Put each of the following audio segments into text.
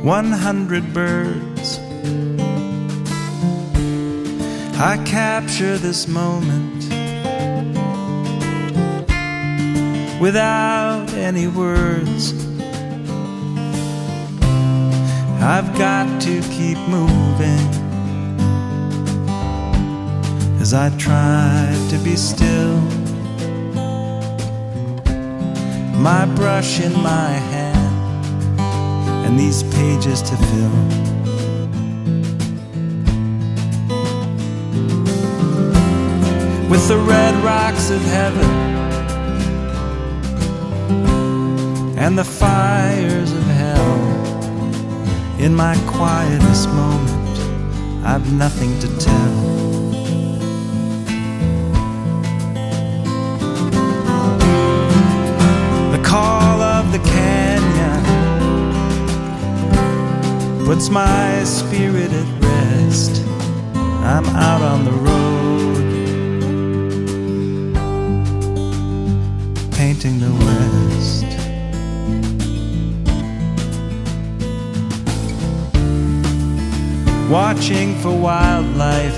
100 birds. I capture this moment without any words. I've got to keep moving as I try to be still, my brush in my hand and these pages to fill. With the red rocks of heaven and the fires of hell, in my quietest moment, I've nothing to tell. The call of the canyon puts my spirit at rest. I'm out on the road, painting the West. Watching for wildlife,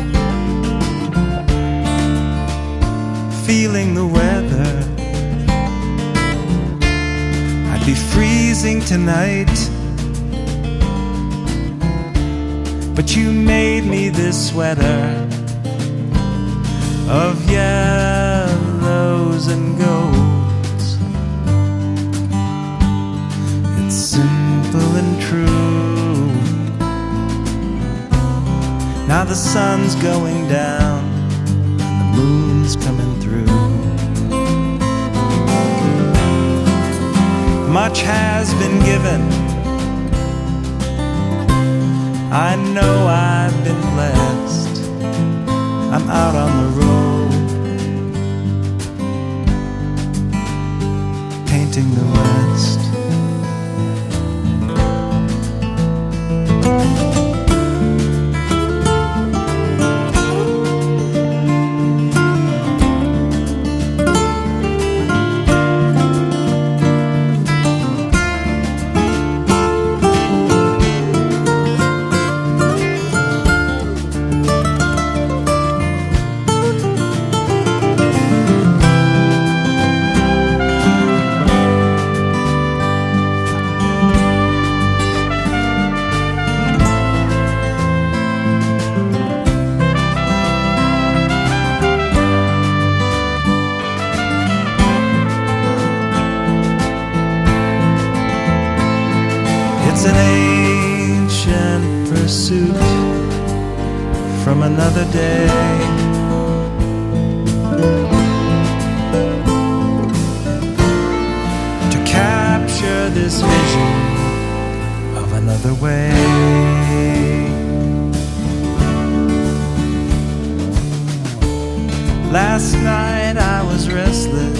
feeling the weather. I'd be freezing tonight, but you made me this sweater of yellows and golds. It's simple and true. Now the sun's going down and the moon's coming through. Much has been given, I know I've been blessed. I'm out on the road, painting the West. It's an ancient pursuit from another day, to capture this vision of another way. Last night I was restless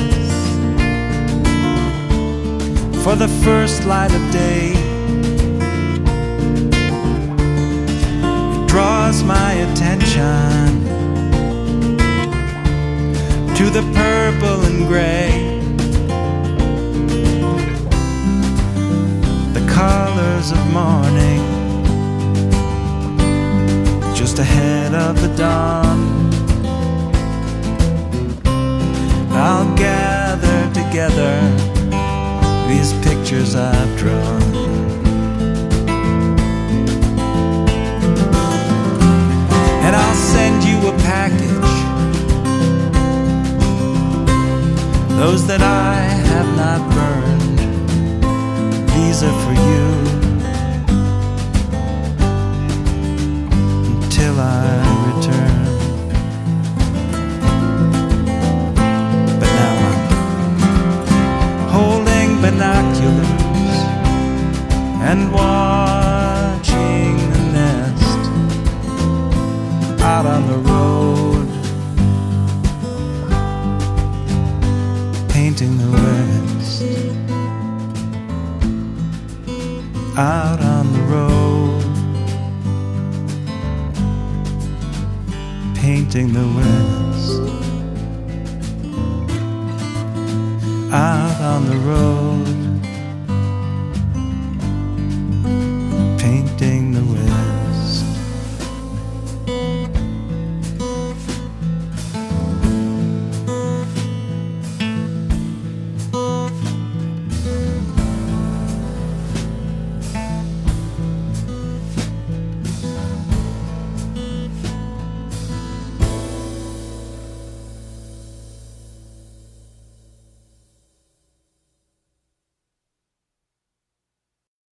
for the first light of day. Draws my attention to the purple and gray, the colors of morning just ahead of the dawn. I'll gather together these pictures I've drawn, and I'll send you a package, those that I have not burned. These are for you until I return. But now I'm holding binoculars and watching the nest out on the road, painting the West. Out on the road, painting the West. Out on the road,